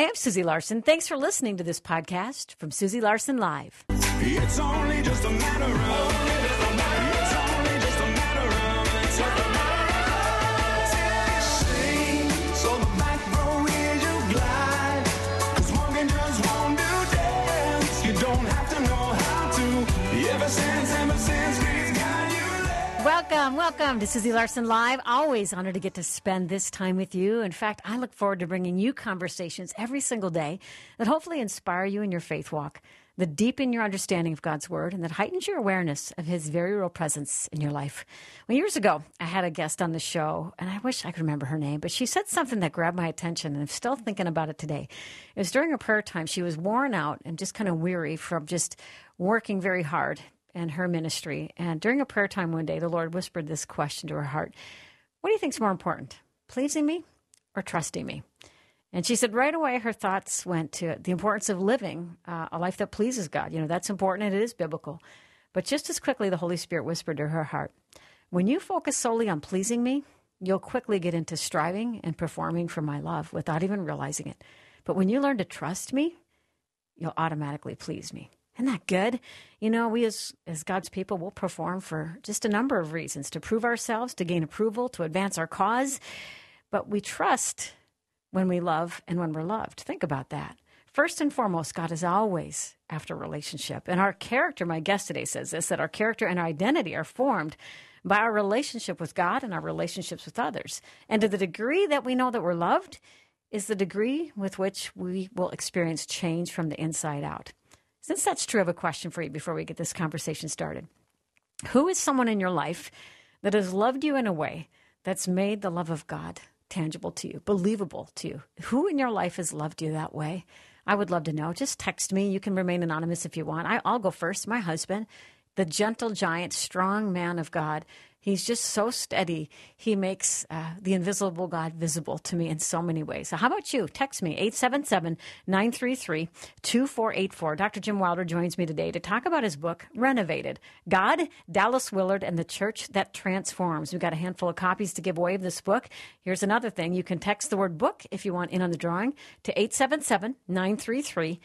I'm Susie Larson. Thanks for listening to this podcast from Susie Larson Live. It's only just a matter of, it's only just a matter of, sing, so the back row is your glide, 'cause walking just won't do dance. You don't have to know how to, ever since he's got you there. Welcome to Susie Larson Live. Always honored to get to spend this time with you. In fact, I look forward to bringing you conversations every single day that hopefully inspire you in your faith walk, that deepen your understanding of God's Word, and that heightens your awareness of His very real presence in your life. Well, years ago, I had a guest on the show, and I wish I could remember her name, but she said something that grabbed my attention, and I'm still thinking about it today. It was during a prayer time. She was worn out and just kind of weary from just working very hard in her ministry. And during a prayer time one day, the Lord whispered this question to her heart: what do you think is more important, pleasing me or trusting me? And she said right away her thoughts went to the importance of living a life that pleases God. You know, that's important and it is biblical. But just as quickly, the Holy Spirit whispered to her heart, when you focus solely on pleasing me, you'll quickly get into striving and performing for my love without even realizing it. But when you learn to trust me, you'll automatically please me. Isn't that good? You know, we as God's people will perform for just a number of reasons: to prove ourselves, to gain approval, to advance our cause. But we trust when we love and when we're loved. Think about that. First and foremost, God is always after relationship. And our character, my guest today says this, that our character and our identity are formed by our relationship with God and our relationships with others. And to the degree that we know that we're loved is the degree with which we will experience change from the inside out. Since that's true, I have a question for you before we get this conversation started. Who is someone in your life that has loved you in a way that's made the love of God tangible to you, believable to you? Who in your life has loved you that way? I would love to know. Just text me. You can remain anonymous if you want. I'll go first. My husband, the gentle giant, strong man of God. He's just so steady. He makes the invisible God visible to me in so many ways. So how about you? Text me, 877-933-2484. Dr. Jim Wilder joins me today to talk about his book, Renovated: God, Dallas Willard, and the Church That Transforms. We've got a handful of copies to give away of this book. Here's another thing. You can text the word book if you want in on the drawing to 877-933-2484.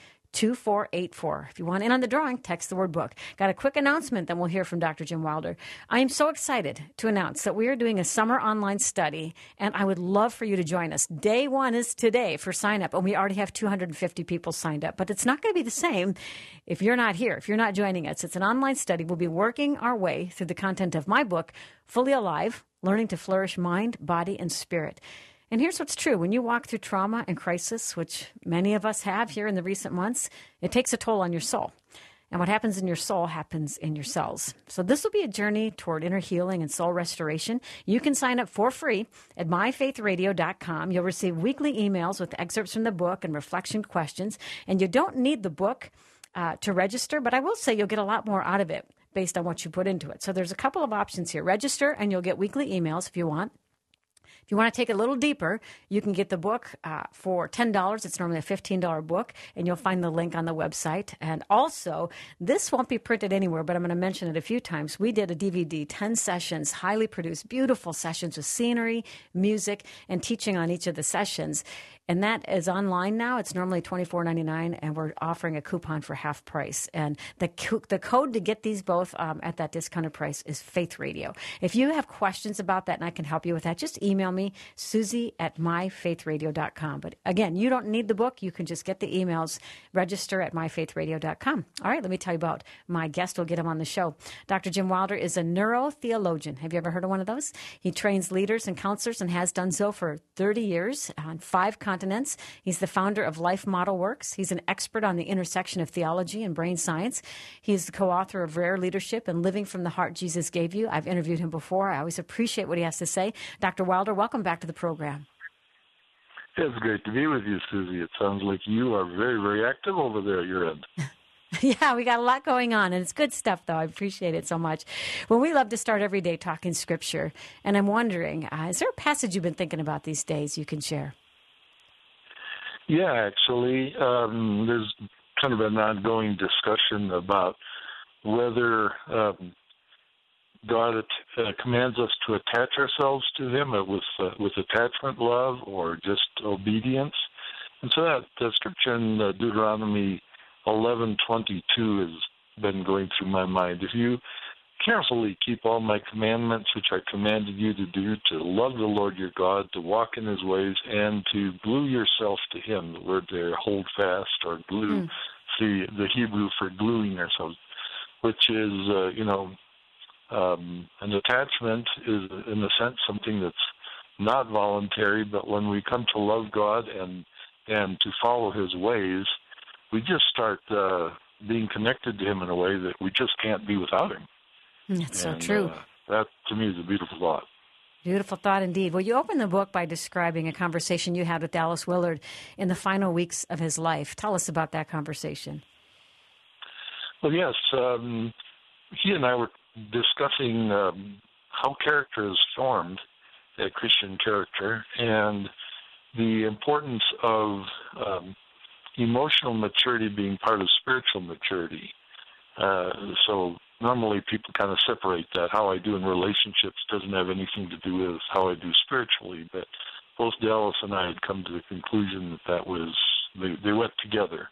If you want in on the drawing, text the word book. Got a quick announcement, then we'll hear from Dr. Jim Wilder. I am so excited to announce that we are doing a summer online study, and I would love for you to join us. Day one is today for sign up, and we already have 250 people signed up. But it's not going to be the same if you're not here, if you're not joining us. It's an online study. We'll be working our way through the content of my book, Fully Alive: Learning to Flourish Mind, Body, and Spirit. And here's what's true. When you walk through trauma and crisis, which many of us have here in the recent months, it takes a toll on your soul. And what happens in your soul happens in your cells. So this will be a journey toward inner healing and soul restoration. You can sign up for free at myfaithradio.com. You'll receive weekly emails with excerpts from the book and reflection questions. And you don't need the book to register, but I will say you'll get a lot more out of it based on what you put into it. So there's a couple of options here. Register, and you'll get weekly emails if you want. If you want to take it a little deeper, you can get the book for $10. It's normally a $15 book, and you'll find the link on the website. And also, this won't be printed anywhere, but I'm going to mention it a few times. We did a DVD, 10 sessions, highly produced, beautiful sessions with scenery, music, and teaching on each of the sessions. And that is online now. It's normally $24.99, and we're offering a coupon for half price. And the code to get these both at that discounted price is Faith Radio. If you have questions about that and I can help you with that, just email me, Susie@myfaithradio.com. But again, you don't need the book. You can just get the emails. Register at myfaithradio.com. All right, let me tell you about my guest. We'll get him on the show. Dr. Jim Wilder is a neurotheologian. Have you ever heard of one of those? He trains leaders and counselors and has done so for 30 years on 5 continents. He's the founder of Life Model Works. He's an expert on the intersection of theology and brain science. He's the co-author of Rare Leadership and Living from the Heart Jesus Gave You. I've interviewed him before. I always appreciate what he has to say. Dr. Wilder, welcome back to the program. It's great to be with you, Susie. It sounds like you are very, very active over there at your end. Yeah, we got a lot going on, and it's good stuff, though. I appreciate it so much. Well, we love to start every day talking Scripture, and I'm wondering, is there a passage you've been thinking about these days you can share? Yeah, actually, there's kind of an ongoing discussion about whether God commands us to attach ourselves to Him with attachment love or just obedience. And so that scripture in Deuteronomy 11:22 has been going through my mind. If you carefully keep all my commandments, which I commanded you to do, to love the Lord your God, to walk in his ways, and to glue yourself to him, the word there, hold fast or glue, see the Hebrew for gluing ourselves, which is, an attachment is, in a sense, something that's not voluntary, but when we come to love God and to follow his ways, we just start being connected to him in a way that we just can't be without him. That's so true. That, to me, is a beautiful thought. Beautiful thought indeed. Well, you open the book by describing a conversation you had with Dallas Willard in the final weeks of his life. Tell us about that conversation. Well, yes. He and I were discussing how character is formed, Christian character, and the importance of emotional maturity being part of spiritual maturity. So normally people kind of separate that. How I do in relationships doesn't have anything to do with how I do spiritually, but both Dallas and I had come to the conclusion that was, they went together.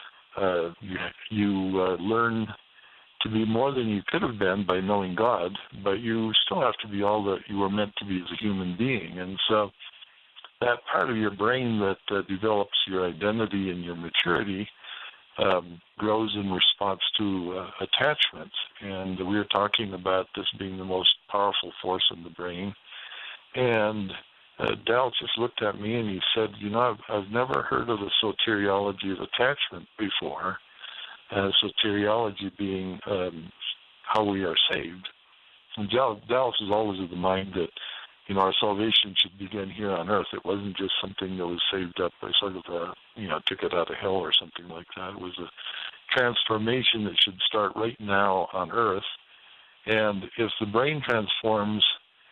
You learn to be more than you could have been by knowing God, but you still have to be all that you were meant to be as a human being. And so that part of your brain that develops your identity and your maturity grows in response to attachment. And we were talking about this being the most powerful force in the brain. And Dal just looked at me and he said, I've never heard of the soteriology of attachment before. Soteriology being how we are saved. And Dallas is always of the mind that, our salvation should begin here on earth. It wasn't just something that was saved up by sort of a, ticket out of hell or something like that. It was a transformation that should start right now on earth. And if the brain transforms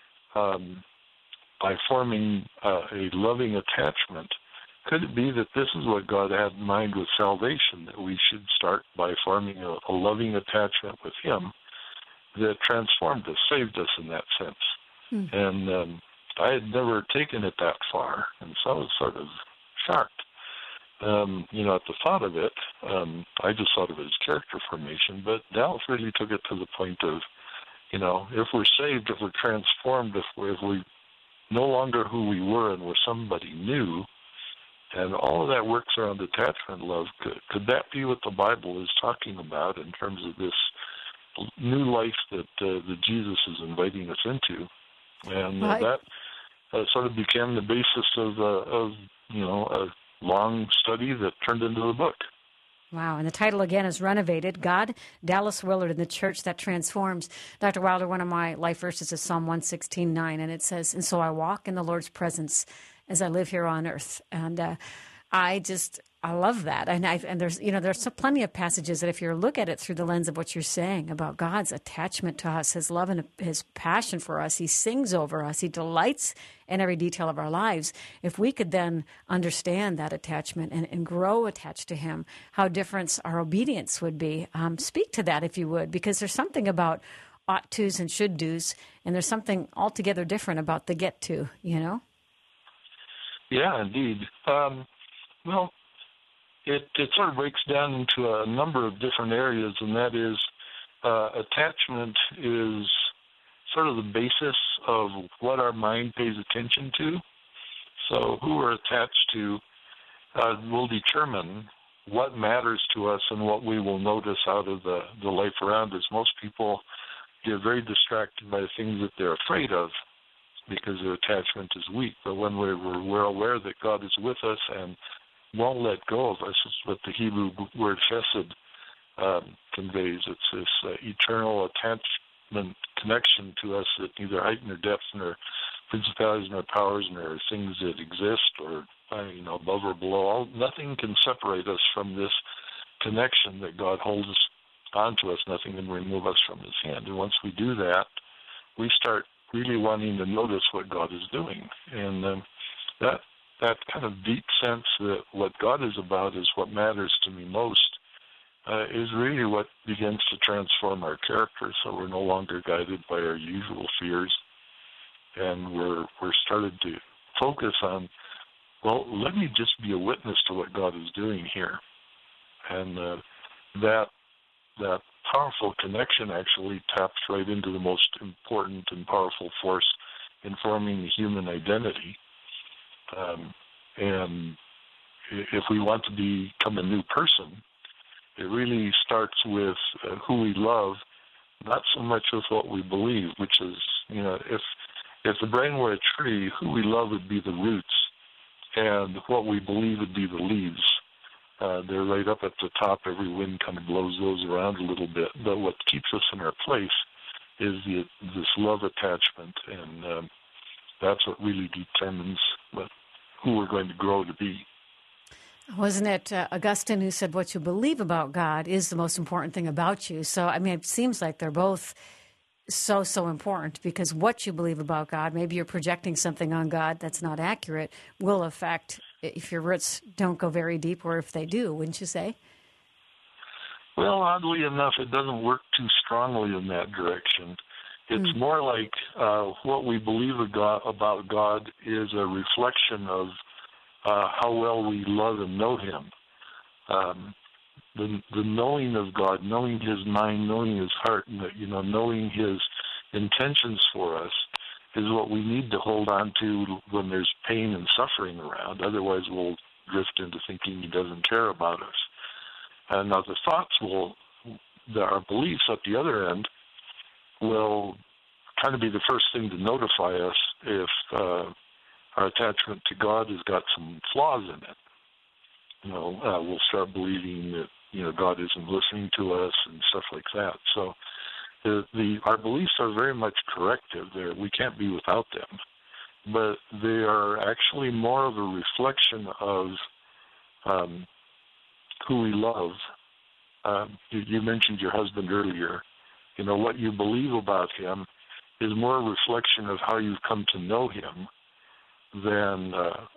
by forming a loving attachment, could it be that this is what God had in mind with salvation, that we should start by forming a loving attachment with him that transformed us, saved us in that sense? And I had never taken it that far, and so I was sort of shocked. At the thought of it, I just thought of it as character formation, but Dallas really took it to the point of, if we're saved, if we're transformed, if we no longer who we were and we're somebody new, and all of that works around attachment love, could that be what the Bible is talking about in terms of this new life that Jesus is inviting us into? And that sort of became the basis of a long study that turned into the book. Wow. And the title again is Renovated, God, Dallas Willard, and the Church That Transforms. Dr. Wilder, one of my life verses is Psalm 116:9, and it says, "And so I walk in the Lord's presence as I live here on earth." And I love that. And there's plenty of passages that if you look at it through the lens of what you're saying about God's attachment to us, his love and his passion for us, he sings over us, he delights in every detail of our lives. If we could then understand that attachment and grow attached to him, how different our obedience would be. Speak to that if you would, because there's something about ought tos and should dos, and there's something altogether different about the get to, Yeah, indeed. It sort of breaks down into a number of different areas, and that is attachment is sort of the basis of what our mind pays attention to. So who we're attached to will determine what matters to us and what we will notice out of the life around us. Most people get very distracted by the things that they're afraid of because their attachment is weak. But when we're aware that God is with us and won't let go of us, is what the Hebrew word chesed conveys. It's this eternal attachment connection to us that neither height nor depth nor principalities nor powers nor things that exist or above or below. Nothing can separate us from this connection that God holds onto us. Nothing can remove us from his hand. And once we do that, we start really wanting to notice what God is doing. And that kind of deep sense that what God is about is what matters to me most is really what begins to transform our character. So we're no longer guided by our usual fears, and we're started to focus on well, let me just be a witness to what God is doing here. And that powerful connection actually taps right into the most important and powerful force in forming the human identity. And if we want to become a new person, it really starts with who we love, not so much with what we believe, which is, if the brain were a tree, who we love would be the roots, and what we believe would be the leaves. They're right up at the top. Every wind kind of blows those around a little bit. But what keeps us in our place is this love attachment, and that's what really determines who we're going to grow to be. Wasn't it Augustine who said what you believe about God is the most important thing about you? So, I mean, it seems like they're both so important, because what you believe about God, maybe you're projecting something on God that's not accurate, will affect if your roots don't go very deep, or if they do, wouldn't you say? Well, oddly enough, it doesn't work too strongly in that direction. It's more like what we believe about God is a reflection of how well we love and know Him. The knowing of God, knowing His mind, knowing His heart, knowing His intentions for us is what we need to hold on to when there's pain and suffering around. Otherwise, we'll drift into thinking He doesn't care about us. And now the thoughts our beliefs at the other end will kind of be the first thing to notify us if our attachment to God has got some flaws in it. We'll start believing that, God isn't listening to us and stuff like that. So our beliefs are very much corrective. We can't be without them. But they are actually more of a reflection of who we love. You mentioned your husband earlier. What you believe about him is more a reflection of how you've come to know him than,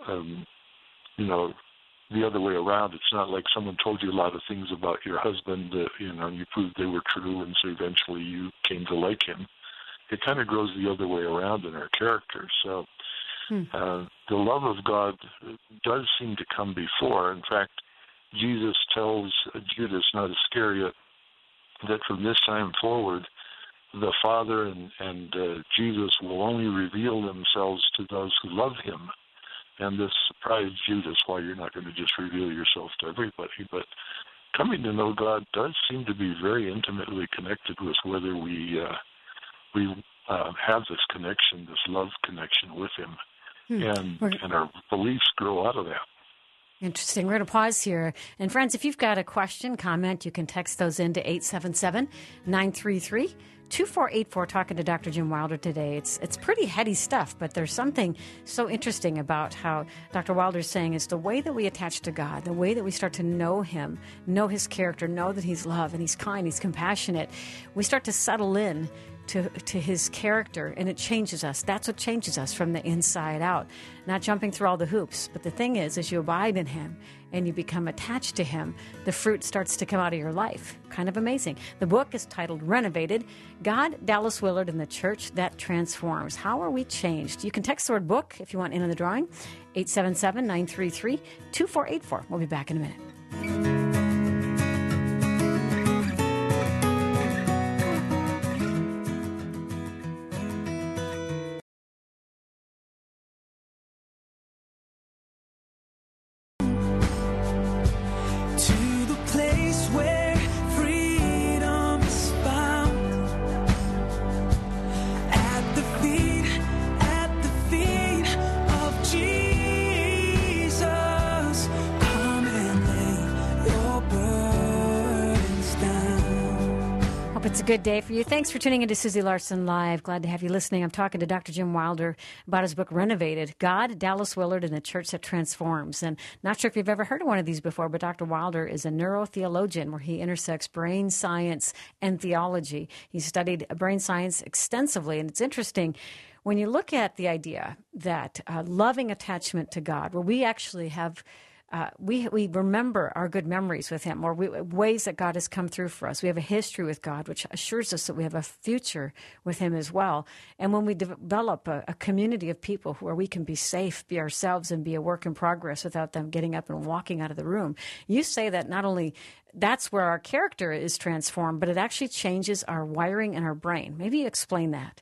the other way around. It's not like someone told you a lot of things about your husband that, and you proved they were true, and so eventually you came to like him. It kind of grows the other way around in our character. So the love of God does seem to come before. In fact, Jesus tells Judas, not Iscariot, that from this time forward, the Father and Jesus will only reveal themselves to those who love him. And this surprised Judas, why you're not going to just reveal yourself to everybody. But coming to know God does seem to be very intimately connected with whether we have this connection, this love connection with him. And our beliefs grow out of that. Interesting. We're going to pause here. And friends, if you've got a question, comment, you can text those into 877-933-2484. Talking to Dr. Jim Wilder today. It's pretty heady stuff, but there's something so interesting about how Dr. Wilder's saying is the way that we attach to God, the way that we start to know him, know his character, know that he's love and he's kind, he's compassionate. We start to settle in to his character, and it changes us. That's what changes us from the inside out. Not jumping through all the hoops. But the thing is, as you abide in him and you become attached to him, the fruit starts to come out of your life. Kind of amazing. The book is titled Renovated, God, Dallas Willard, and the Church That Transforms. How are we changed? You can text the word book if you want in on the drawing, 877-933-2484. We'll be back in a minute. It's a good day for you. Thanks for tuning into Susie Larson Live. Glad to have you listening. I'm talking to Dr. Jim Wilder about his book, Renovated, God, Dallas Willard, and the Church That Transforms. And not sure if you've ever heard of one of these before, but Dr. Wilder is a neurotheologian where he intersects brain science and theology. He's studied brain science extensively, and it's interesting when you look at the idea that loving attachment to God, where we actually have we remember our good memories with him, or ways that God has come through for us. We have a history with God, which assures us that we have a future with him as well. And when we develop a community of people where we can be safe, be ourselves, and be a work in progress without them getting up and walking out of the room, you say that not only that's where our character is transformed, but it actually changes our wiring in our brain. Maybe you explain that.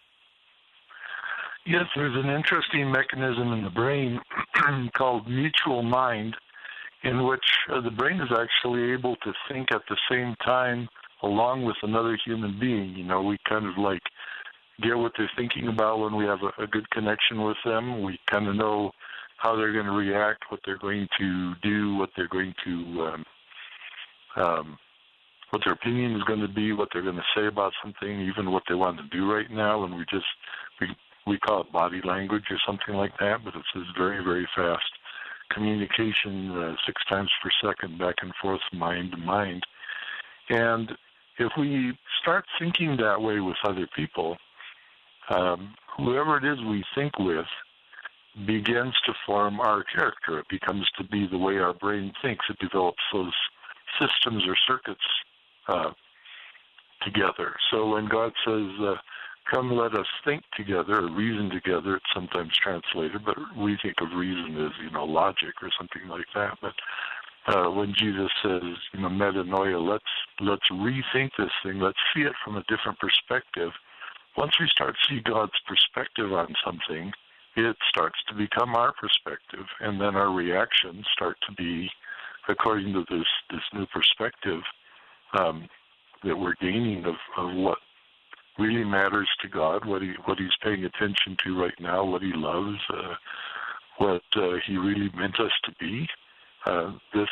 Yes, there's an interesting mechanism in the brain called mutual mind, in which the brain is actually able to think at the same time along with another human being. You know, we kind of like get what they're thinking about when we have a good connection with them. We kind of know how they're going to react, what they're going to do, what they're going to, what their opinion is going to be, what they're going to say about something, even what they want to do right now, and we call it body language or something like that, but it's this very, very fast communication, 6 times per second, back and forth, mind to mind. And if we start thinking that way with other people, whoever it is we think with begins to form our character. It becomes to be the way our brain thinks. It develops those systems or circuits together. So when God says, come let us think together, or reason together, it's sometimes translated, but we think of reason as, logic or something like that. But when Jesus says, metanoia, let's rethink this thing, let's see it from a different perspective. Once we start to see God's perspective on something, it starts to become our perspective, and then our reactions start to be according to this new perspective that we're gaining of what really matters to God, what he's paying attention to right now, what he loves, what he really meant us to be. This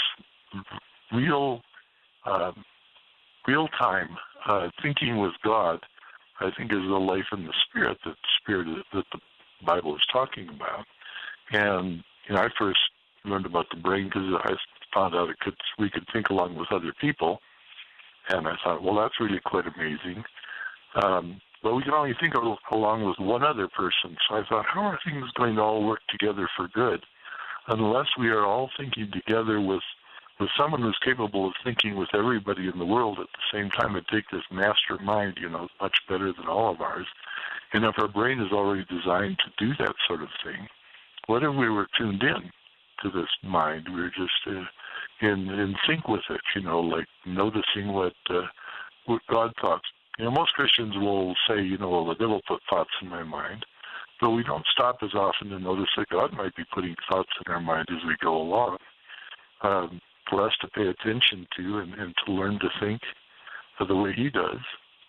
real-time thinking with God, I think, is the life in the Spirit that the Bible is talking about. And I first learned about the brain because I found out we could think along with other people, and I thought, well, that's really quite amazing. But we can only think along with one other person. So I thought, how are things going to all work together for good unless we are all thinking together with someone who's capable of thinking with everybody in the world at the same time and take this master mind, much better than all of ours. And if our brain is already designed to do that sort of thing, what if we were tuned in to this mind? We were just in sync with it, like noticing what God thought. Most Christians will say, well, the devil put thoughts in my mind, but we don't stop as often to notice that God might be putting thoughts in our mind as we go along, for us to pay attention to and to learn to think the way he does.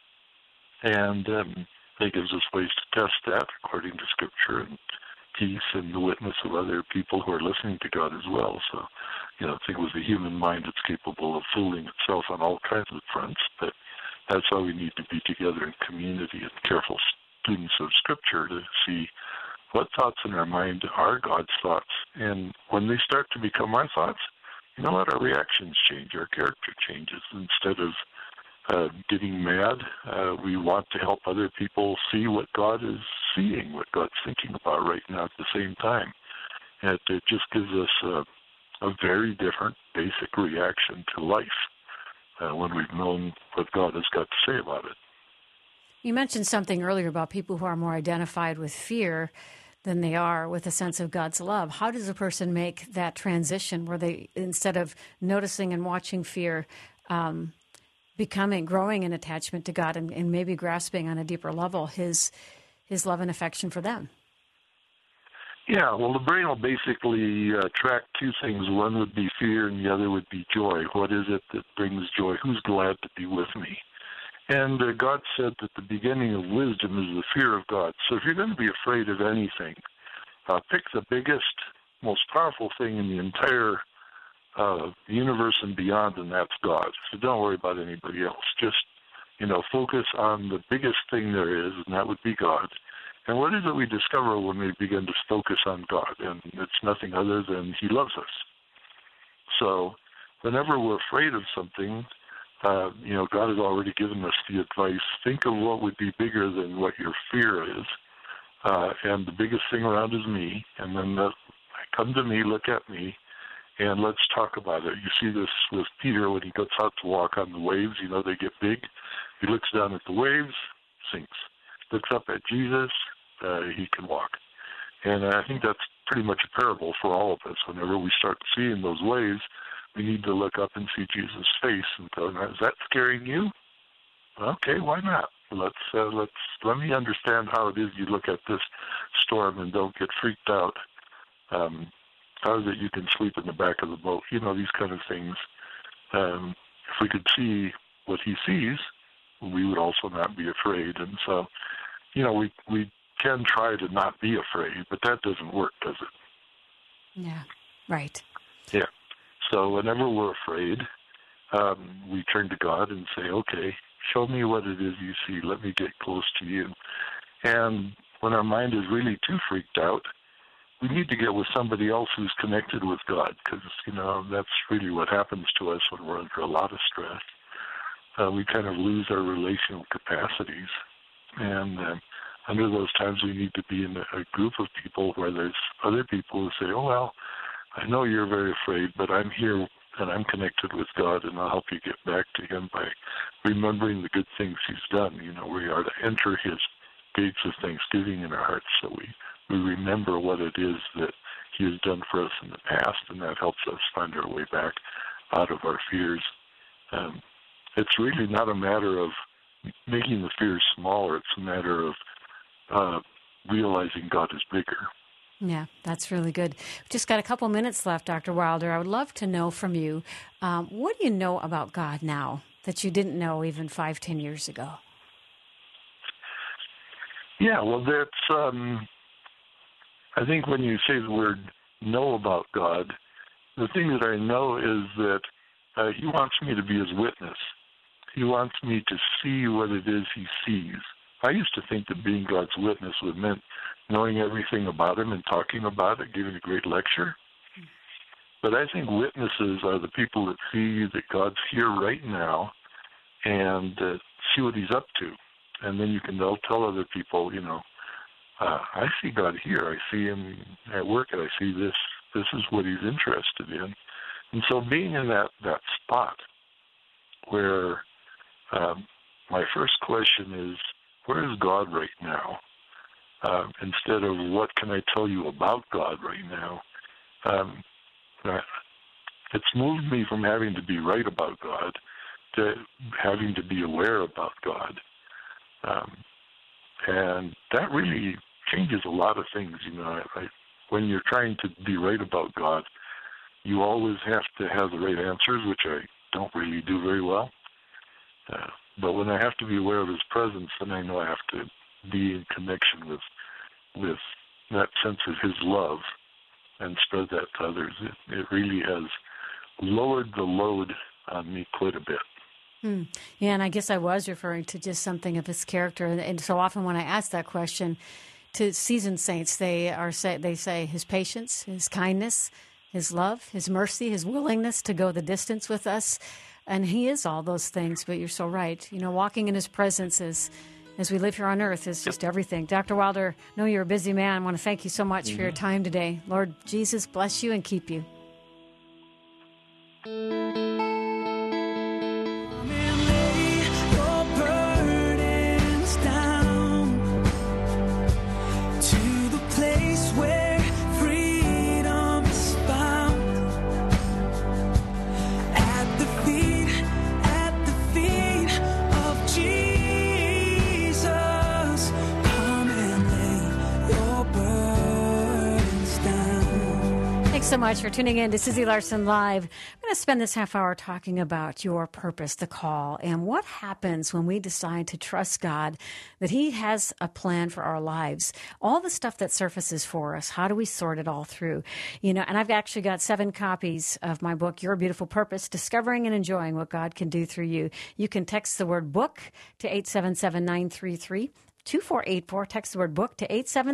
And he gives us ways to test that according to Scripture and peace and the witness of other people who are listening to God as well. So, I think with the human mind, it's capable of fooling itself on all kinds of fronts, but that's why we need to be together in community and careful students of Scripture to see what thoughts in our mind are God's thoughts. And when they start to become our thoughts, what? Our reactions change, our character changes. Instead of getting mad, we want to help other people see what God is seeing, what God's thinking about right now at the same time. And it just gives us a very different basic reaction to life. When we've known what God has got to say about it. You mentioned something earlier about people who are more identified with fear than they are with a sense of God's love. How does a person make that transition where they, instead of noticing and watching fear, growing in attachment to God and maybe grasping on a deeper level his love and affection for them? Yeah, well, the brain will basically track two things. One would be fear and the other would be joy. What is it that brings joy? Who's glad to be with me? And God said that the beginning of wisdom is the fear of God. So if you're going to be afraid of anything, pick the biggest, most powerful thing in the entire universe and beyond, and that's God. So don't worry about anybody else. Just, focus on the biggest thing there is, and that would be God. And what is it we discover when we begin to focus on God? And it's nothing other than he loves us. So whenever we're afraid of something, God has already given us the advice. Think of what would be bigger than what your fear is. And the biggest thing around is me. And then come to me, look at me, and let's talk about it. You see this with Peter when he goes out to walk on the waves. They get big. He looks down at the waves, sinks. Looks up at Jesus, he can walk. And I think that's pretty much a parable for all of us. Whenever we start seeing those waves, we need to look up and see Jesus' face and go, "Is that scaring you? Okay, why not? Let me understand how it is you look at this storm and don't get freaked out. How is it you can sleep in the back of the boat?" These kind of things. If we could see what he sees, we would also not be afraid. And so, we can try to not be afraid, but that doesn't work, does it? Yeah, right. Yeah. So whenever we're afraid, we turn to God and say, "Okay, show me what it is you see. Let me get close to you." And when our mind is really too freaked out, we need to get with somebody else who's connected with God, because, that's really what happens to us when we're under a lot of stress. We kind of lose our relational capacities. And under those times, we need to be in a group of people where there's other people who say, "Oh, well, I know you're very afraid, but I'm here and I'm connected with God, and I'll help you get back to him by remembering the good things he's done." We are to enter his gates of thanksgiving in our hearts, so we remember what it is that he has done for us in the past, and that helps us find our way back out of our fears. It's really not a matter of making the fears smaller. It's a matter of realizing God is bigger. Yeah, that's really good. We've just got a couple minutes left, Dr. Wilder. I would love to know from you, what do you know about God now that you didn't know even 5-10 years ago? Yeah, well, that's, I think when you say the word know about God, the thing that I know is that he wants me to be his witness. He wants me to see what it is he sees. I used to think that being God's witness would mean knowing everything about him and talking about it, giving a great lecture. But I think witnesses are the people that see that God's here right now and see what he's up to. And then they'll tell other people, I see God here. I see him at work, and I see this. This is what he's interested in. And so being in that spot where my first question is, where is God right now? Instead of what can I tell you about God right now? It's moved me from having to be right about God to having to be aware about God. And that really changes a lot of things. When you're trying to be right about God, you always have to have the right answers, which I don't really do very well. But when I have to be aware of his presence, then I know I have to be in connection with that sense of his love and spread that to others. It really has lowered the load on me quite a bit. Yeah, and I guess I was referring to just something of his character. And so often when I ask that question to seasoned saints, they say his patience, his kindness, his love, his mercy, his willingness to go the distance with us. And he is all those things, but you're so right. Walking in his presence as we live here on earth is just everything. Dr. Wilder, I know you're a busy man. I want to thank you so much for your time today. Lord Jesus, bless you and keep you. So much for tuning in to Susie Larson Live. I'm going to spend this half hour talking about your purpose, the call, and what happens when we decide to trust God, that he has a plan for our lives. All the stuff that surfaces for us, how do we sort it all through? And I've actually got 7 copies of my book, Your Beautiful Purpose, Discovering and Enjoying What God Can Do Through You. You can text the word book to 877-933. 2484. Text the word book to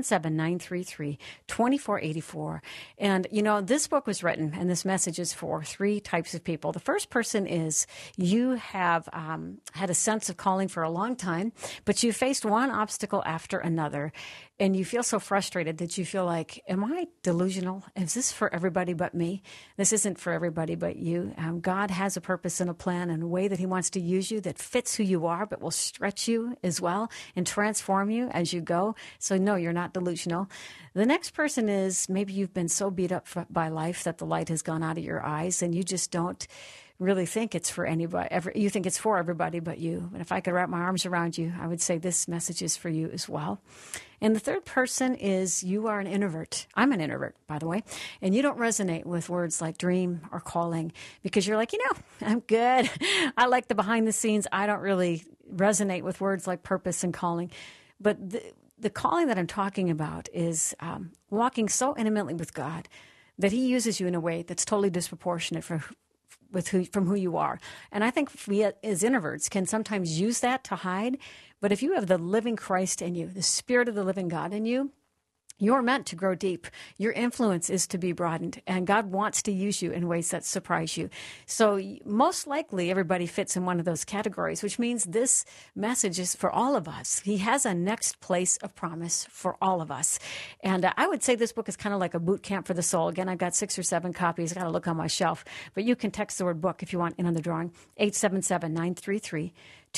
877-933-2484. And, this book was written, and this message is for 3 types of people. The first person is you have had a sense of calling for a long time, but you faced one obstacle after another. and you feel so frustrated that you feel like, am I delusional? Is this for everybody but me? This isn't for everybody but you. God has a purpose and a plan and a way that he wants to use you that fits who you are, but will stretch you as well and transform you as you go. So no, you're not delusional. The next person is maybe you've been so beat up by life that the light has gone out of your eyes and you just don't really think it's for anybody. You think it's for everybody but you. And if I could wrap my arms around you, I would say this message is for you as well. And the third person is you are an introvert. I'm an introvert, by the way. And you don't resonate with words like dream or calling because you're like, I'm good. I like the behind the scenes. I don't really resonate with words like purpose and calling. But the calling that I'm talking about is walking so intimately with God that he uses you in a way that's totally disproportionate from who you are. And I think we as introverts can sometimes use that to hide. But if you have the living Christ in you, the Spirit of the living God in you, you're meant to grow deep. Your influence is to be broadened, and God wants to use you in ways that surprise you. So most likely everybody fits in one of those categories, which means this message is for all of us. He has a next place of promise for all of us. And I would say this book is kind of like a boot camp for the soul. Again, I've got 6 or 7 copies. I got to look on my shelf. But you can text the word book if you want in on the drawing, 877-933-2484.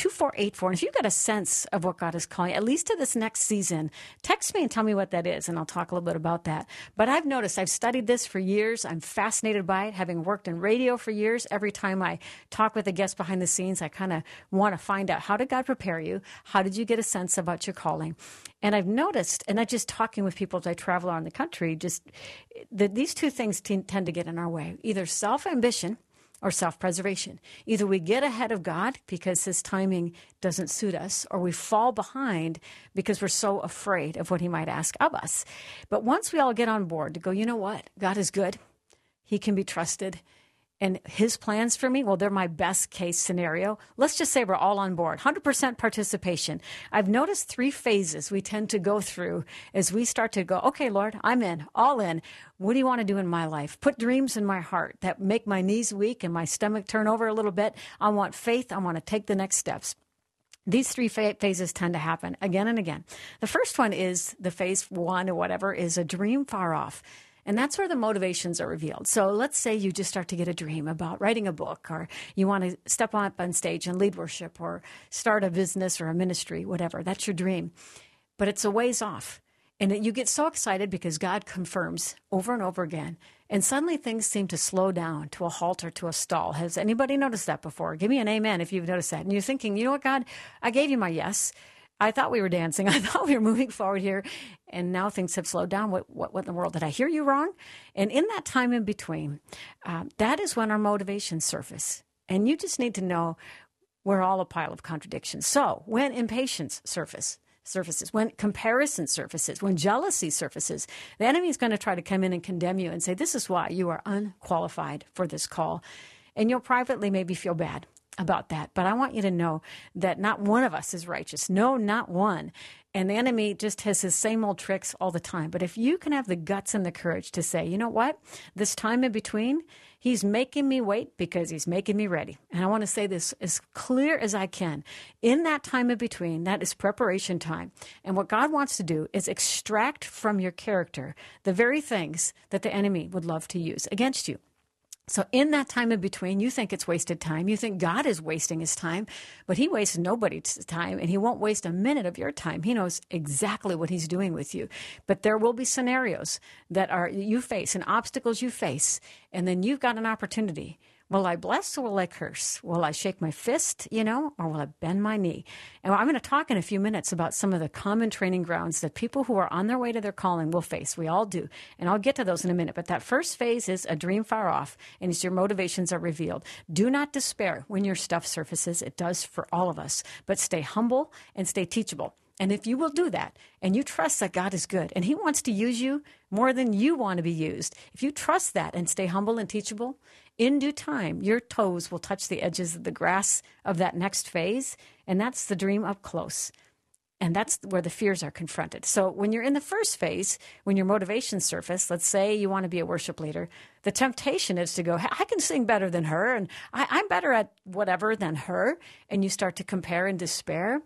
And if you've got a sense of what God is calling, at least to this next season, text me and tell me what that is, and I'll talk a little bit about that. But I've noticed, I've studied this for years. I'm fascinated by it, having worked in radio for years. Every time I talk with a guest behind the scenes, I kind of want to find out, how did God prepare you? How did you get a sense about your calling? And I've noticed, and not just talking with people as I travel around the country, just that these two things tend to get in our way, either self-ambition or self-preservation. Either we get ahead of God because his timing doesn't suit us, or we fall behind because we're so afraid of what he might ask of us. But once we all get on board to go, you know what? God is good. He can be trusted. And his plans for me, well, they're my best case scenario. Let's just say we're all on board, 100% participation. I've noticed 3 phases we tend to go through as we start to go, okay, Lord, I'm in, all in. What do you want to do in my life? Put dreams in my heart that make my knees weak and my stomach turn over a little bit. I want faith. I want to take the next steps. These 3 phases tend to happen again and again. The first one is the phase 1 or whatever is a dream far off. And that's where the motivations are revealed. So let's say you just start to get a dream about writing a book, or you want to step up on stage and lead worship, or start a business or a ministry, whatever. That's your dream. But it's a ways off. And you get so excited because God confirms over and over again. And suddenly things seem to slow down to a halt or to a stall. Has anybody noticed that before? Give me an amen if you've noticed that. And you're thinking, you know what, God, I gave you my yes. I thought we were dancing. I thought we were moving forward here. And now things have slowed down. What in the world? Did I hear you wrong? And in that time in between, that is when our motivations surface. And you just need to know we're all a pile of contradictions. So when impatience surfaces, when comparison surfaces, when jealousy surfaces, the enemy is going to try to come in and condemn you and say, this is why you are unqualified for this call. And you'll privately maybe feel bad about that. But I want you to know that not one of us is righteous. No, not one. And the enemy just has his same old tricks all the time. But if you can have the guts and the courage to say, you know what, this time in between, he's making me wait because he's making me ready. And I want to say this as clear as I can. In that time in between, that is preparation time. And what God wants to do is extract from your character the very things that the enemy would love to use against you. So in that time in between, you think it's wasted time. You think God is wasting his time, but he wastes nobody's time, and he won't waste a minute of your time. He knows exactly what he's doing with you. But there will be scenarios that you face and obstacles you face, and then you've got an opportunity. Will I bless or will I curse? Will I shake my fist, or will I bend my knee? And I'm going to talk in a few minutes about some of the common training grounds that people who are on their way to their calling will face. We all do. And I'll get to those in a minute. But that first phase is a dream far off, and it's your motivations are revealed. Do not despair when your stuff surfaces. It does for all of us. But stay humble and stay teachable. And if you will do that, and you trust that God is good, and he wants to use you more than you want to be used, if you trust that and stay humble and teachable, in due time, your toes will touch the edges of the grass of that next phase, and that's the dream up close. And that's where the fears are confronted. So when you're in the first phase, when your motivations surface, let's say you want to be a worship leader, the temptation is to go, I can sing better than her, and I'm better at whatever than her, and you start to compare and despair.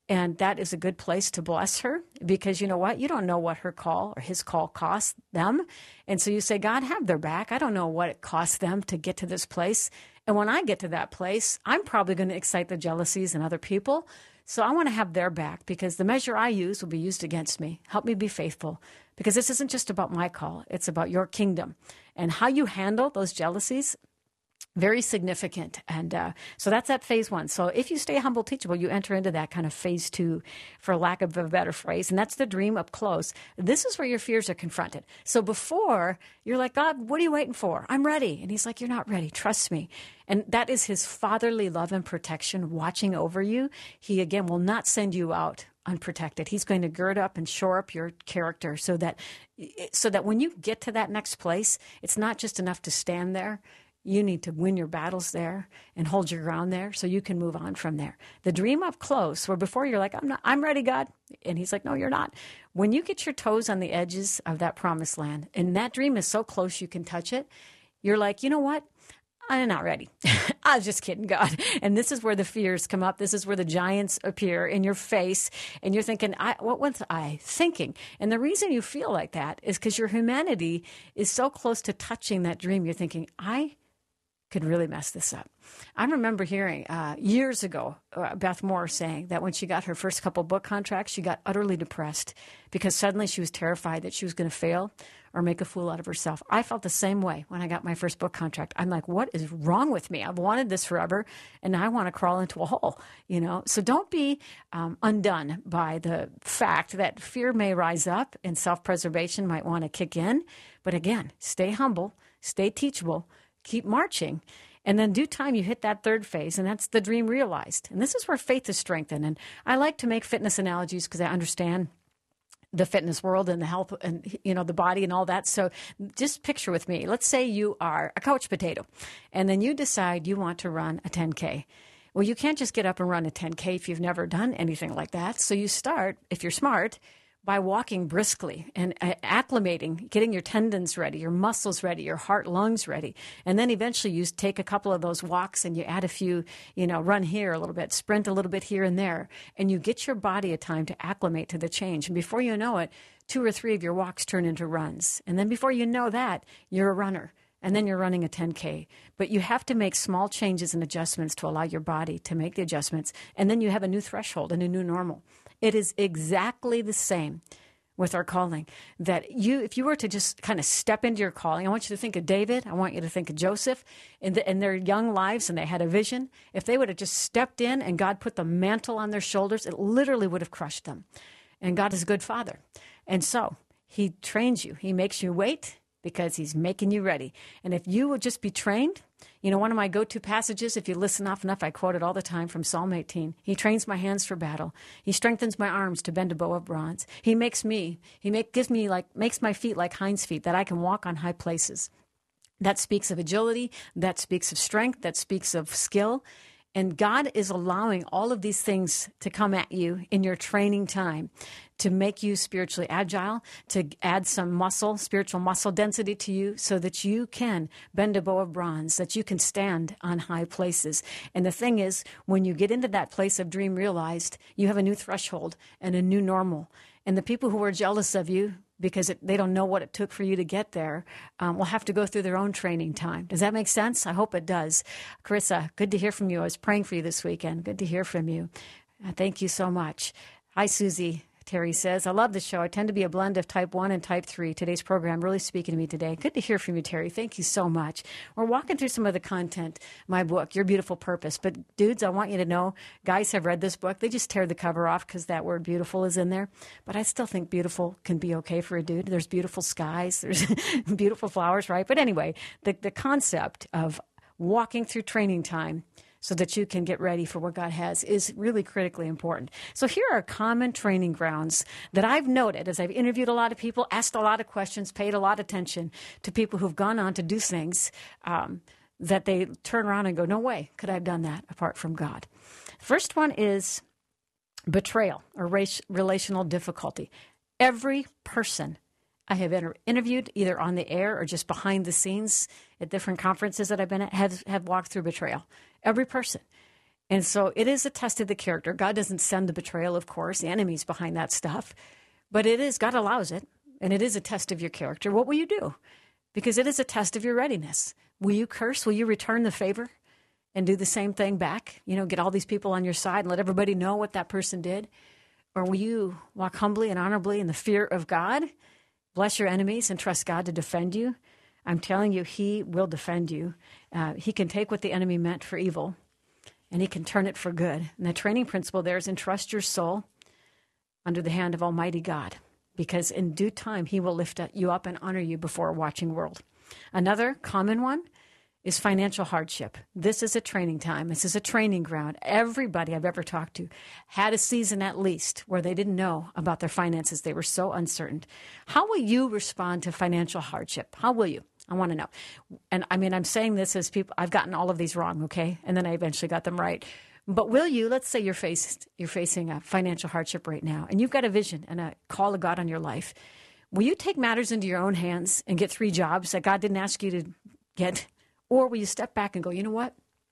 And that is a good place to bless her, because you know what? You don't know what her call or his call cost them. And so you say, God, have their back. I don't know what it costs them to get to this place. And when I get to that place, I'm probably going to excite the jealousies in other people. So I want to have their back, because the measure I use will be used against me. Help me be faithful, because this isn't just about my call. It's about your kingdom. And how you handle those jealousies, very significant. And so that's at phase 1. So if you stay humble, teachable, you enter into that kind of phase 2, for lack of a better phrase. And that's the dream up close. This is where your fears are confronted. So before, you're like, God, what are you waiting for? I'm ready. And he's like, you're not ready. Trust me. And that is his fatherly love and protection watching over you. He, again, will not send you out unprotected. He's going to gird up and shore up your character so that when you get to that next place, it's not just enough to stand there. You need to win your battles there and hold your ground there so you can move on from there. The dream up close, where before you're like, I'm ready, God. And he's like, no, you're not. When you get your toes on the edges of that promised land, and that dream is so close you can touch it, you're like, you know what? I'm not ready. I was just kidding, God. And this is where the fears come up. This is where the giants appear in your face. And you're thinking, what was I thinking? And the reason you feel like that is because your humanity is so close to touching that dream. You're thinking, I could really mess this up. I remember hearing years ago Beth Moore saying that when she got her first couple book contracts, she got utterly depressed because suddenly she was terrified that she was going to fail or make a fool out of herself. I felt the same way when I got my first book contract. I'm like, what is wrong with me? I've wanted this forever, and I want to crawl into a hole, So don't be undone by the fact that fear may rise up and self-preservation might want to kick in. But again, stay humble, stay teachable, keep marching. And then due time, you hit that third phase, and that's the dream realized. And this is where faith is strengthened. And I like to make fitness analogies because I understand the fitness world and the health and, the body and all that. So just picture with me. Let's say you are a couch potato, and then you decide you want to run a 10K. Well, you can't just get up and run a 10K if you've never done anything like that. So you start, if you're smart, by walking briskly and acclimating, getting your tendons ready, your muscles ready, your heart, lungs ready. And then eventually you take a couple of those walks and you add a few, run here a little bit, sprint a little bit here and there. And you get your body a time to acclimate to the change. And before you know it, 2 or 3 of your walks turn into runs. And then before you know that, you're a runner. And then you're running a 10K. But you have to make small changes and adjustments to allow your body to make the adjustments. And then you have a new threshold and a new normal. It is exactly the same with our calling. That if you were to just kind of step into your calling, I want you to think of David. I want you to think of Joseph in their young lives, and they had a vision. If they would have just stepped in and God put the mantle on their shoulders, it literally would have crushed them. And God is a good father. And so he trains you. He makes you wait because he's making you ready. And if you would just be trained, one of my go-to passages, if you listen often enough, I quote it all the time from Psalm 18. He trains my hands for battle. He strengthens my arms to bend a bow of bronze. He makes my feet like hinds feet, that I can walk on high places. That speaks of agility. That speaks of strength. That speaks of skill. And God is allowing all of these things to come at you in your training time to make you spiritually agile, to add some spiritual muscle density to you so that you can bend a bow of bronze, that you can stand on high places. And the thing is, when you get into that place of dream realized, you have a new threshold and a new normal. And the people who are jealous of you because they don't know what it took for you to get there, will have to go through their own training time. Does that make sense? I hope it does. Carissa, good to hear from you. I was praying for you this weekend. Good to hear from you. Thank you so much. Hi, Susie. Terry says, I love the show. I tend to be a blend of type 1 and type 3. Today's program really speaking to me today. Good to hear from you, Terry. Thank you so much. We're walking through some of the content, my book, Your Beautiful Purpose. But dudes, I want you to know, guys have read this book. They just tear the cover off because that word beautiful is in there. But I still think beautiful can be okay for a dude. There's beautiful skies. There's beautiful flowers, right? But anyway, the concept of walking through training time so that you can get ready for what God has is really critically important. So here are common training grounds that I've noted as I've interviewed a lot of people, asked a lot of questions, paid a lot of attention to people who've gone on to do things that they turn around and go, no way could I have done that apart from God. First one is betrayal or relational difficulty. Every person I have interviewed either on the air or just behind the scenes at different conferences that I've been at have walked through betrayal. Every person. And so it is a test of the character. God doesn't send the betrayal, of course. The enemy's behind that stuff. But it is, God allows it. And it is a test of your character. What will you do? Because it is a test of your readiness. Will you curse? Will you return the favor and do the same thing back? Get all these people on your side and let everybody know what that person did? Or will you walk humbly and honorably in the fear of God, bless your enemies, and trust God to defend you? I'm telling you, he will defend you. He can take what the enemy meant for evil, and he can turn it for good. And the training principle there is entrust your soul under the hand of Almighty God, because in due time, he will lift you up and honor you before a watching world. Another common one is financial hardship. This is a training time. This is a training ground. Everybody I've ever talked to had a season at least where they didn't know about their finances. They were so uncertain. How will you respond to financial hardship? How will you? I want to know. And I'm saying this as people, I've gotten all of these wrong, okay? And then I eventually got them right. But will you, let's say you're facing a financial hardship right now, and you've got a vision and a call of God on your life. Will you take matters into your own hands and get 3 jobs that God didn't ask you to get? Or will you step back and go, you know what?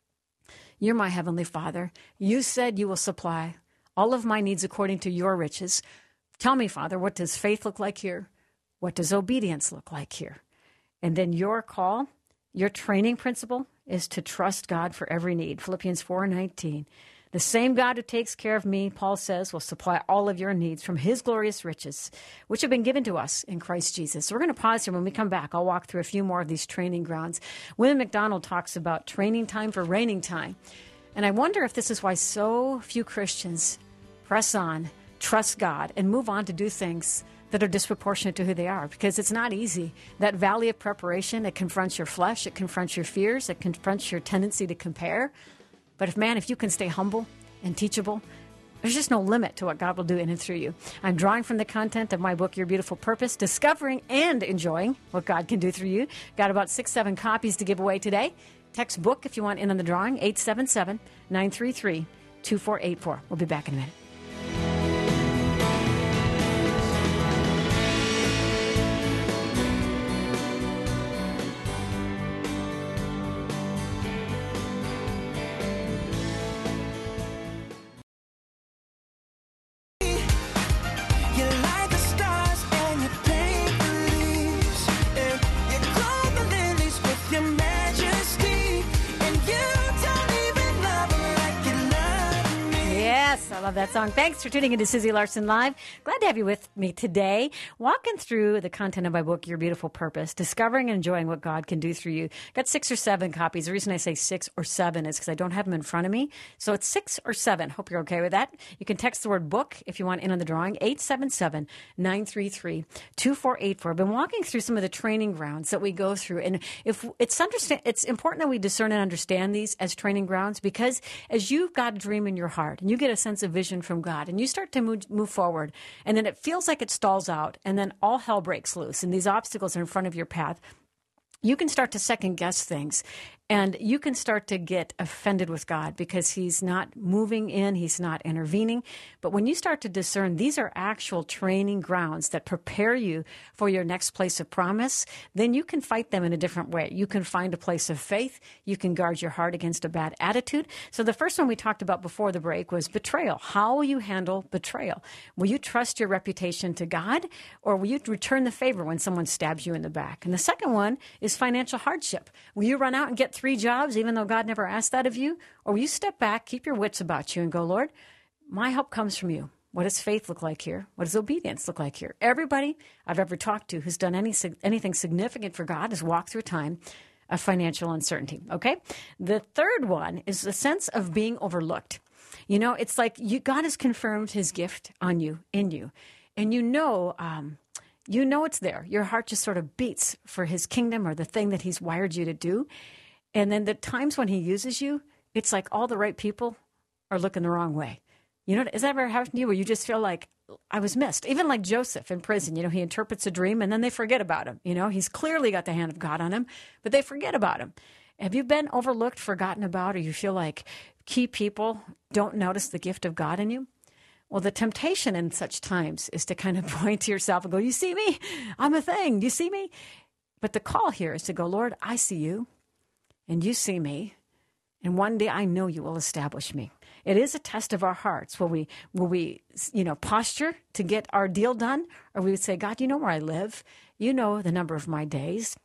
You're my heavenly Father. You said you will supply all of my needs according to your riches. Tell me, Father, what does faith look like here? What does obedience look like here? And then your call, your training principle is to trust God for every need. Philippians 4:19. The same God who takes care of me, Paul says, will supply all of your needs from his glorious riches, which have been given to us in Christ Jesus. So we're going to pause here. When we come back, I'll walk through a few more of these training grounds. William McDonald talks about training time for reigning time. And I wonder if this is why so few Christians press on, trust God, and move on to do things that are disproportionate to who they are, because it's not easy. That valley of preparation, it confronts your flesh, it confronts your fears, it confronts your tendency to compare. But if you can stay humble and teachable, there's just no limit to what God will do in and through you. I'm drawing from the content of my book, Your Beautiful Purpose, discovering and enjoying what God can do through you. Got about 6-7 copies to give away today. Text book if you want in on the drawing, 877-933-2484. We'll be back in a minute. I love that song. Thanks for tuning into Susie Larson Live. Glad to have you with me today, walking through the content of my book, Your Beautiful Purpose, discovering and enjoying what God can do through you. Got 6 or 7 copies. The reason I say 6 or 7 is because I don't have them in front of me. So it's 6 or 7. Hope you're okay with that. You can text the word book if you want in on the drawing, 877-933-2484. I've been walking through some of the training grounds that we go through. And if it's important that we discern and understand these as training grounds, because as you've got a dream in your heart and you get a sense of vision from God and you start to move forward, and then it feels like it stalls out, and then all hell breaks loose and these obstacles are in front of your path, you can start to second guess things, and you can start to get offended with God because he's not moving in, he's not intervening. But when you start to discern these are actual training grounds that prepare you for your next place of promise, then you can fight them in a different way. You can find a place of faith. You can guard your heart against a bad attitude. So the first one we talked about before the break was betrayal. How will you handle betrayal? Will you trust your reputation to God, or will you return the favor when someone stabs you in the back? And the second one is financial hardship. Will you run out and get 3 jobs, even though God never asked that of you? Or will you step back, keep your wits about you, and go, Lord, my help comes from you. What does faith look like here? What does obedience look like here? Everybody I've ever talked to who's done anything significant for God has walked through a time of financial uncertainty, okay? The third one is the sense of being overlooked. You know, it's like God has confirmed his gift on you, in you, and you know it's there. Your heart just sort of beats for his kingdom or the thing that he's wired you to do. And then the times when he uses you, it's like all the right people are looking the wrong way. You know, has that ever happened to you where you just feel like I was missed? Even like Joseph in prison, you know, he interprets a dream and then they forget about him. You know, he's clearly got the hand of God on him, but they forget about him. Have you been overlooked, forgotten about, or you feel like key people don't notice the gift of God in you? Well, the temptation in such times is to kind of point to yourself and go, you see me? I'm a thing. You see me? But the call here is to go, Lord, I see you, and you see me, And one day I know you will establish me. It is a test of our hearts. Will we posture to get our deal done? Or we would say, God, you know where I live. You know the number of my days.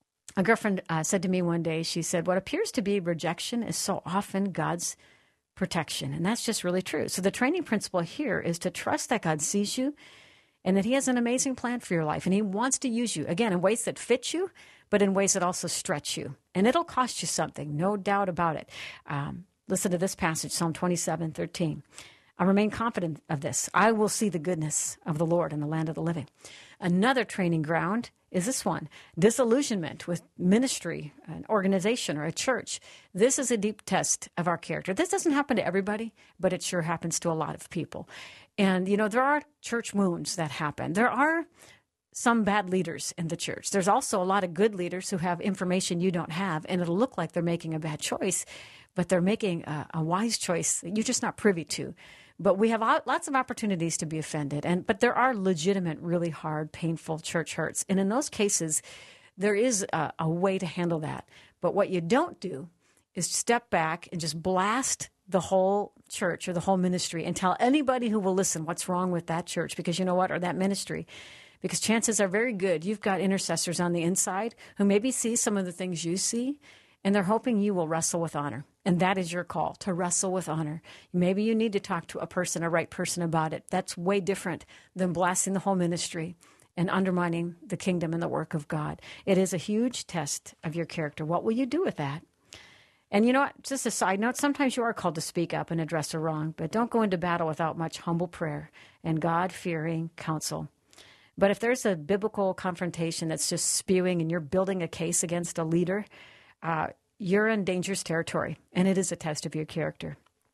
A girlfriend said to me one day, she said, what appears to be rejection is so often God's protection. And that's just really true. So the training principle here is to trust that God sees you and that he has an amazing plan for your life. And he wants to use you, again, in ways that fit you, but in ways that also stretch you. And it'll cost you something, no doubt about it. Listen to this passage, Psalm 27:13. I remain confident of this. I will see the goodness of the Lord in the land of the living. Another training ground is this one, disillusionment with ministry, an organization, or a church. This is a deep test of our character. This doesn't happen to everybody, but it sure happens to a lot of people. And, there are church wounds that happen. There are some bad leaders in the church. There's also a lot of good leaders who have information you don't have, and it'll look like they're making a bad choice, but they're making a wise choice that you're just not privy to. But we have lots of opportunities to be offended. But there are legitimate, really hard, painful church hurts. And in those cases, there is a way to handle that. But what you don't do is step back and just blast the whole church or the whole ministry and tell anybody who will listen what's wrong with that church, because you know what, or that ministry. Because chances are very good you've got intercessors on the inside who maybe see some of the things you see, and they're hoping you will wrestle with honor. And that is your call, to wrestle with honor. Maybe you need to talk to a right person about it. That's way different than blasting the whole ministry and undermining the kingdom and the work of God. It is a huge test of your character. What will you do with that? And you know what? Just a side note, sometimes you are called to speak up and address a wrong, but don't go into battle without much humble prayer and God-fearing counsel. But if there's a biblical confrontation that's just spewing and you're building a case against a leader, you're in dangerous territory, and it is a test of your character.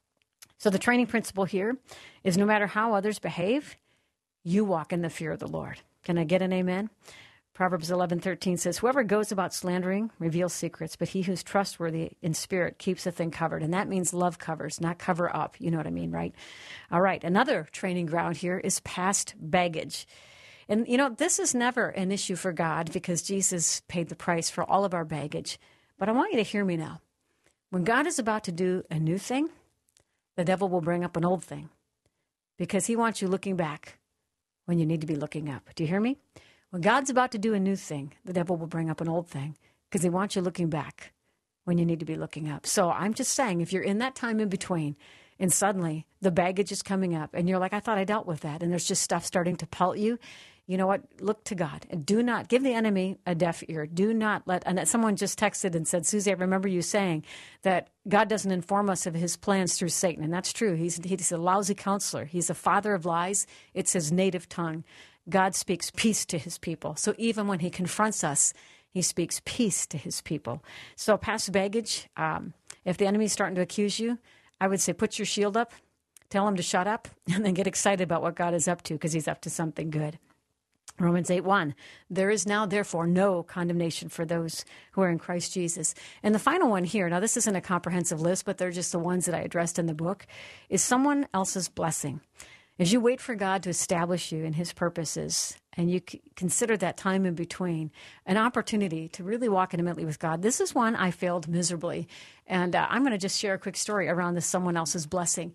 So the training principle here is no matter how others behave, you walk in the fear of the Lord. Can I get an amen? Proverbs 11:13 says, whoever goes about slandering reveals secrets, but he who's trustworthy in spirit keeps a thing covered. And that means love covers, not cover up. You know what I mean, right? All right, another training ground here is past baggage. And, this is never an issue for God because Jesus paid the price for all of our baggage. But I want you to hear me now. When God is about to do a new thing, the devil will bring up an old thing because he wants you looking back when you need to be looking up. Do you hear me? When God's about to do a new thing, the devil will bring up an old thing because he wants you looking back when you need to be looking up. So I'm just saying, if you're in that time in between and suddenly the baggage is coming up and you're like, I thought I dealt with that, and there's just stuff starting to pelt you, you know what? Look to God. And do not give the enemy a deaf ear. Do not let, and that someone just texted and said, Susie, I remember you saying that God doesn't inform us of his plans through Satan. And that's true. He's a lousy counselor. He's a father of lies. It's his native tongue. God speaks peace to his people. So even when he confronts us, he speaks peace to his people. So past baggage, if the enemy's starting to accuse you, I would say put your shield up, tell him to shut up, and then get excited about what God is up to because he's up to something good. Romans 8:1, there is now, therefore, no condemnation for those who are in Christ Jesus. And the final one here, now this isn't a comprehensive list, but they're just the ones that I addressed in the book, is someone else's blessing. As you wait for God to establish you in his purposes, and you consider that time in between an opportunity to really walk intimately with God, this is one I failed miserably. And I'm going to just share a quick story around this someone else's blessing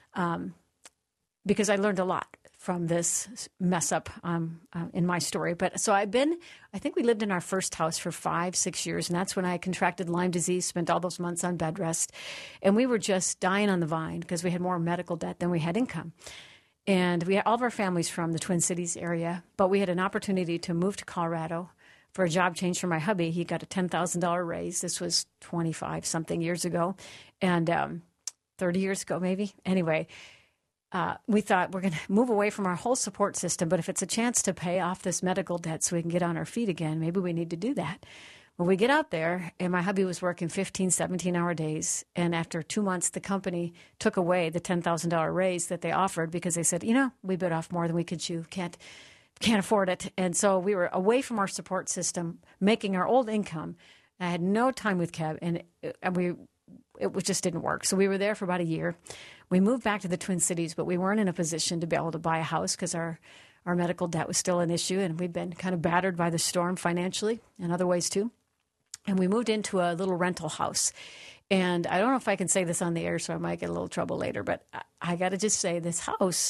because I learned a lot from this mess up in my story. But so I think we lived in our first house for 5-6 years, and that's when I contracted Lyme disease, spent all those months on bed rest. And we were just dying on the vine because we had more medical debt than we had income. And we had all of our families from the Twin Cities area, but we had an opportunity to move to Colorado for a job change for my hubby. He got a $10,000 raise. This was 25-something years ago, and 30 years ago maybe. Anyway, we thought we're going to move away from our whole support system, but if it's a chance to pay off this medical debt so we can get on our feet again, maybe we need to do that. Well, we get out there, and my hubby was working 15, 17-hour days, and after 2 months, the company took away the $10,000 raise that they offered because they said, we bit off more than we could chew, can't afford it. And so we were away from our support system, making our old income. I had no time with Kev, and it just didn't work. So we were there for about a year. We moved back to the Twin Cities, but we weren't in a position to be able to buy a house because our medical debt was still an issue, and we'd been kind of battered by the storm financially and other ways too. And we moved into a little rental house. And I don't know if I can say this on the air, so I might get a little trouble later, but I got to just say this house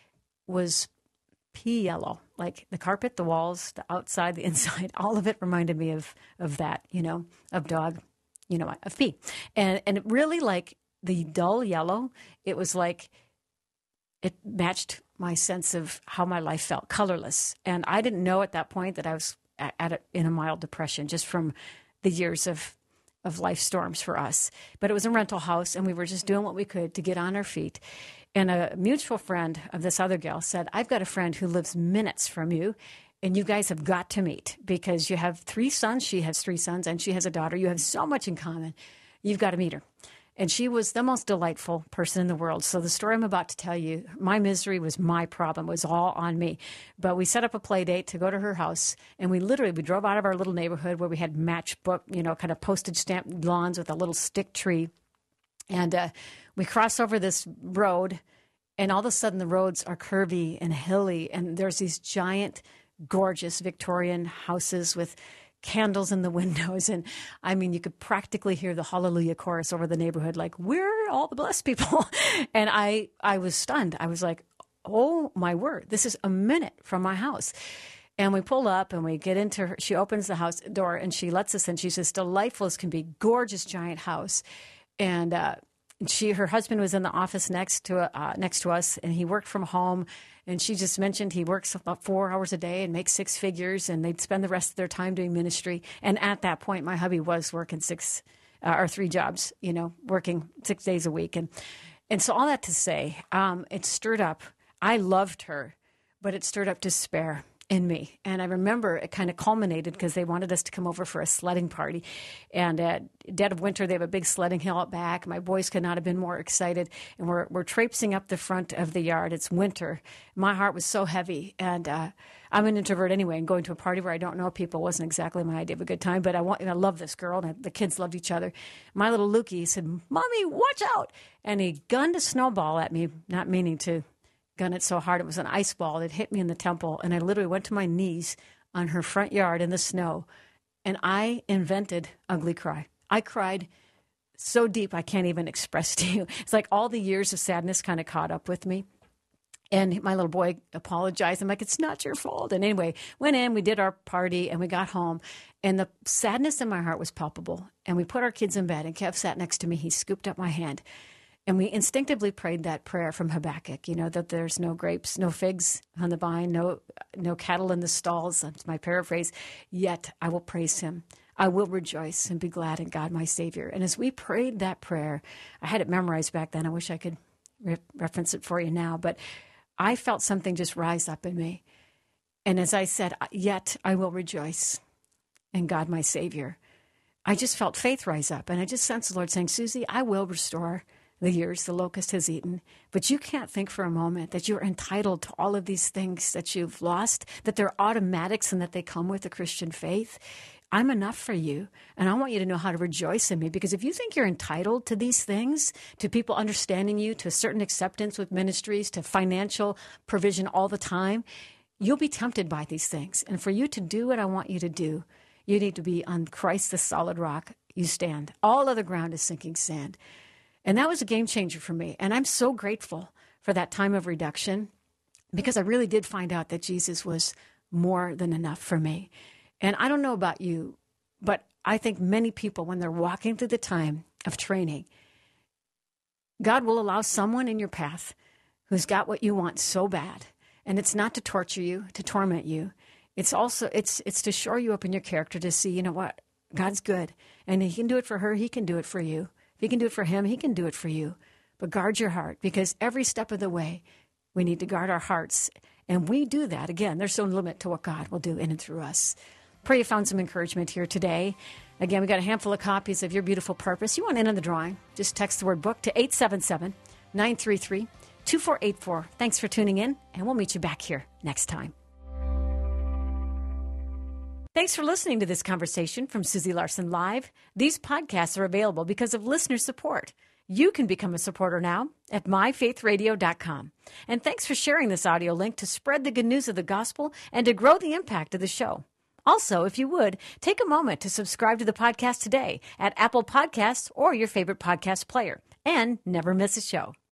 was pea yellow, like the carpet, the walls, the outside, the inside, all of it reminded me of that, of dog, of pea. And it really, like the dull yellow, it was like it matched my sense of how my life felt, colorless. And I didn't know at that point that I was in a mild depression just from the years of life storms for us. But it was a rental house, and we were just doing what we could to get on our feet. And a mutual friend of this other gal said, I've got a friend who lives minutes from you, and you guys have got to meet because you have 3 sons. She has 3 sons, and she has a daughter. You have so much in common. You've got to meet her. And she was the most delightful person in the world. So the story I'm about to tell you, my misery was my problem, was all on me. But we set up a play date to go to her house, and we drove out of our little neighborhood where we had matchbook, kind of postage stamp lawns with a little stick tree. And we cross over this road, and all of a sudden the roads are curvy and hilly, and there's these giant, gorgeous Victorian houses with candles in the windows. And I mean, you could practically hear the hallelujah chorus over the neighborhood, like, we're all the blessed people. And I was stunned. I was like, oh my word, this is a minute from my house. And we pull up and we get into her. She opens the house door and she lets us in. She's as delightful as can be, gorgeous giant house. And her husband was in the office next to us, and he worked from home. And she just mentioned he works about 4 hours a day and makes 6 figures, and they'd spend the rest of their time doing ministry. And at that point, my hubby was working 3 jobs, working 6 days a week. And so all that to say, it stirred up. I loved her, but it stirred up despair in me. And I remember it kind of culminated because they wanted us to come over for a sledding party. And at dead of winter, they have a big sledding hill out back. My boys could not have been more excited. And we're traipsing up the front of the yard. It's winter. My heart was so heavy. And I'm an introvert anyway, and going to a party where I don't know people wasn't exactly my idea of a good time. But I love this girl, and the kids loved each other. My little Lukey said, "Mommy, watch out." And he gunned a snowball at me, not meaning to gun it so hard. It was an ice ball that hit me in the temple, and I literally went to my knees on her front yard in the snow, and I invented ugly cry. I cried so deep I can't even express to you. It's like all the years of sadness kind of caught up with me. And my little boy apologized. I'm like, it's not your fault. And anyway, went in, we did our party, and we got home. And the sadness in my heart was palpable. And we put our kids in bed, and Kev sat next to me. He scooped up my hand. And we instinctively prayed that prayer from Habakkuk, that there's no grapes, no figs on the vine, no cattle in the stalls. That's my paraphrase. Yet I will praise him. I will rejoice and be glad in God, my Savior. And as we prayed that prayer, I had it memorized back then. I wish I could reference it for you now. But I felt something just rise up in me. And as I said, yet I will rejoice in God, my Savior, I just felt faith rise up. And I just sensed the Lord saying, Susie, I will restore the years the locust has eaten. But you can't think for a moment that you're entitled to all of these things that you've lost, that they're automatics and that they come with the Christian faith. I'm enough for you, and I want you to know how to rejoice in me, because if you think you're entitled to these things, to people understanding you, to a certain acceptance with ministries, to financial provision all the time, you'll be tempted by these things. And for you to do what I want you to do, you need to be on Christ, the solid rock. You stand. All other ground is sinking sand. And that was a game changer for me. And I'm so grateful for that time of reduction, because I really did find out that Jesus was more than enough for me. And I don't know about you, but I think many people, when they're walking through the time of training, God will allow someone in your path who's got what you want so bad. And it's not to torture you, to torment you. It's also, it's to shore you up in your character, to see, you know what, God's good. And he can do it for her, he can do it for you. If he can do it for him, he can do it for you. But guard your heart, because every step of the way, we need to guard our hearts. And we do that. Again, there's no limit to what God will do in and through us. Pray you found some encouragement here today. Again, we got a handful of copies of Your Beautiful Purpose. You want in on the drawing, just text the word book to 877-933-2484. Thanks for tuning in, and we'll meet you back here next time. Thanks for listening to this conversation from Susie Larson Live. These podcasts are available because of listener support. You can become a supporter now at myfaithradio.com. And thanks for sharing this audio link to spread the good news of the gospel and to grow the impact of the show. Also, if you would, take a moment to subscribe to the podcast today at Apple Podcasts or your favorite podcast player, and never miss a show.